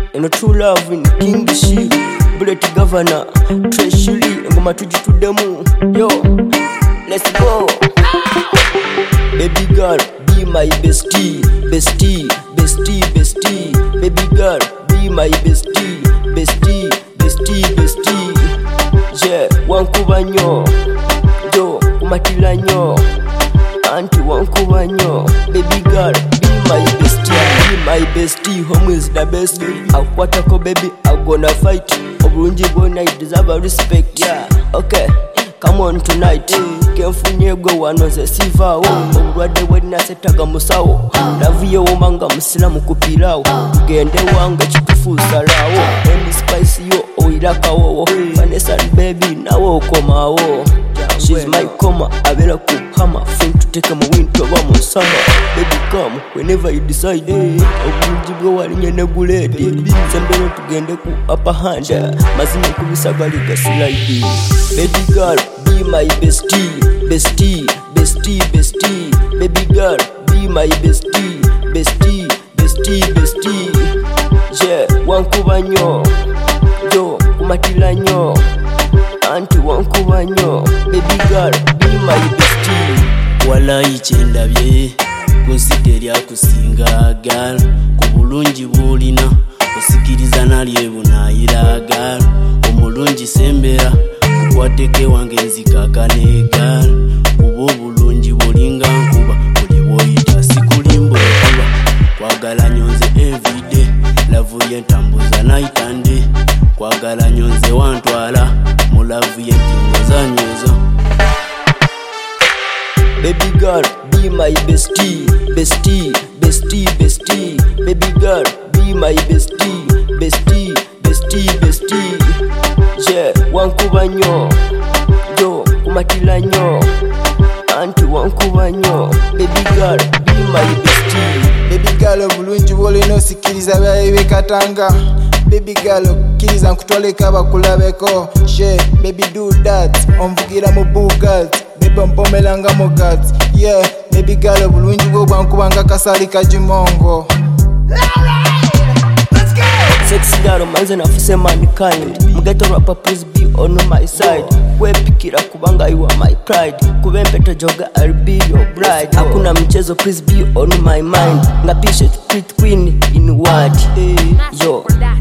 and a true love in King Shi, Bullet Governor, Treasury, and Goma to the moon. Yo, let's go. Baby girl, be my bestie, bestie, bestie, bestie. Baby girl, be my bestie, bestie, bestie, bestie. Je, wankuba nyo, yo, kumatila nyo. Auntie wankuba nyo. Baby girl, be my bestie, be my bestie. Home is the best. Akwatako baby, I'm gonna fight. Oburungi bona, you deserve a respect. Yeah, okay. Come on tonight, kenfunye gwe wano ze siva wo. Obulwadde bwe nasetaga musawo, laviye womanga musilamu kupirawo. Gende wange kitufuusalawo, endi spice yo oyirakawo. Vanessa baby nawe okomawo. She's my coma, abera ku hammer. Friend to take my winter over my summer. Baby come, whenever you decide. Obulungi bwe walinye ne guledi. Sembere tugende ku upper hand. Mazima kubisagali gaslide. Baby girl, be my bestie, bestie, bestie, bestie. Baby girl, be my bestie, bestie, bestie, bestie. Je, wankuba nyo, yo, kumatila nyo. Auntie wankuba nyo. Baby girl, be my bestie. Walayi kyendabye kunsigerya kusinga gal. Kubulungi bulina osikiriza nalye bunayira gal. Omulungi sembera kukwateke wange nzikaka negal. Kuba obulungi bulinga nkuba buli bwoyita sikulimba okuba. Kwagala nyonze everyday, lavu yentambuza night and day. Kwagala nyonze wantwala mu lavu yentingo zanyoza. Baby girl, be my bestie, bestie, bestie, bestie. Baby girl, be my bestie, bestie, bestie, bestie. Je, wankuba nyo, yo, kumatila nyo. Auntie wankuba nyo. Baby girl, be my bestie. Baby girl, obulungi bwolina osikiriza byayi bekatanga. Baby girl, okkiriza nkutwaleko abakulabeko. She, baby do that, onvugira mu Bugatti. Baby ompomelanga mu guts. Yeah, baby girl, obulungi bwo bwankubanga kasali kajimongo. Sexy girl, manze nafuse mankind. Mgeto rapper, please be on my side. Kwepikira kubanga you are my pride. Kubempeta joga, I'll be your bride. Hakuna mchezo, please be on my mind. Ngapishe pretty queen in word. Yo,